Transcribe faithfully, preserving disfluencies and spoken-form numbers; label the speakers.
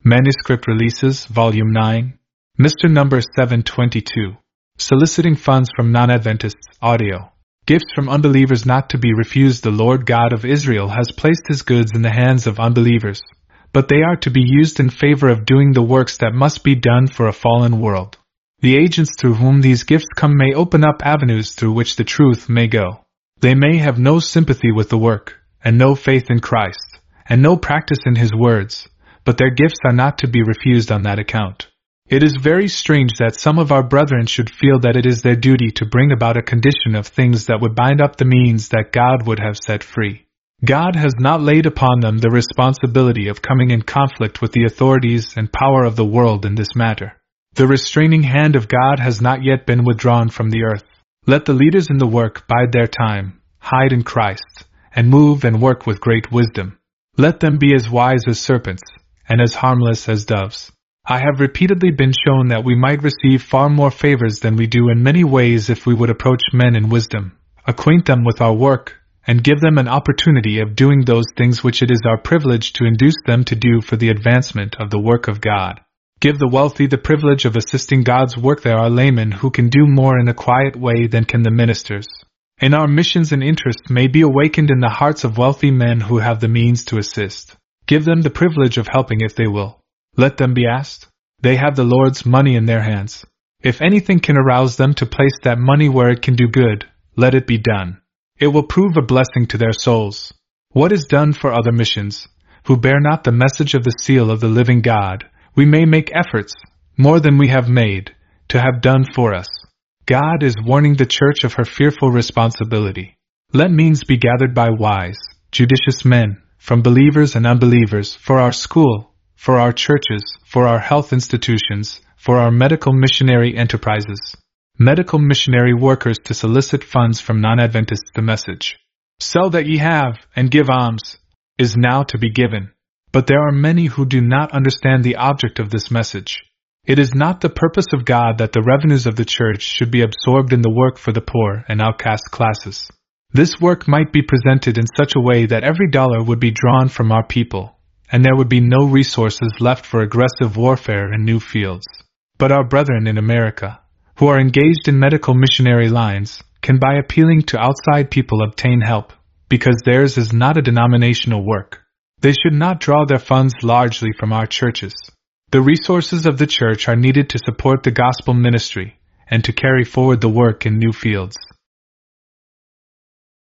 Speaker 1: Manuscript Releases, Volume nine, Mister Number seven twenty-two. Soliciting Funds from Non-Adventists, Audio. Gifts from unbelievers not to be refused. The Lord God of Israel has placed His goods in the hands of unbelievers, but they are to be used in favor of doing the works that must be done for a fallen world. The agents through whom these gifts come may open up avenues through which the truth may go. They may have no sympathy with the work, and no faith in Christ, and no practice in His words, but their gifts are not to be refused on that account. It is very strange that some of our brethren should feel that it is their duty to bring about a condition of things that would bind up the means that God would have set free. God has not laid upon them the responsibility of coming in conflict with the authorities and power of the world in this matter. The restraining hand of God has not yet been withdrawn from the earth. Let the leaders in the work bide their time, hide in Christ, and move and work with great wisdom. Let them be as wise as serpents, and as harmless as doves. I have repeatedly been shown that we might receive far more favors than we do in many ways if we would approach men in wisdom, acquaint them with our work, and give them an opportunity of doing those things which it is our privilege to induce them to do for the advancement of the work of God. Give the wealthy the privilege of assisting God's work. There are laymen who can do more in a quiet way than can the ministers. And our missions and interests may be awakened in the hearts of wealthy men who have the means to assist. Give them the privilege of helping if they will. Let them be asked. They have the Lord's money in their hands. If anything can arouse them to place that money where it can do good, let it be done. It will prove a blessing to their souls. What is done for other missions, who bear not the message of the seal of the living God, we may make efforts, more than we have made, to have done for us. God is warning the church of her fearful responsibility. Let means be gathered by wise, judicious men, from believers and unbelievers, for our school, for our churches, for our health institutions, for our medical missionary enterprises. Medical missionary workers to solicit funds from non-Adventists. The message, "Sell that ye have, and give alms," is now to be given. But there are many who do not understand the object of this message. It is not the purpose of God that the revenues of the church should be absorbed in the work for the poor and outcast classes. This work might be presented in such a way that every dollar would be drawn from our people, and there would be no resources left for aggressive warfare in new fields. But our brethren in America, who are engaged in medical missionary lines, can by appealing to outside people obtain help, because theirs is not a denominational work. They should not draw their funds largely from our churches. The resources of the church are needed to support the gospel ministry, and to carry forward the work in new fields.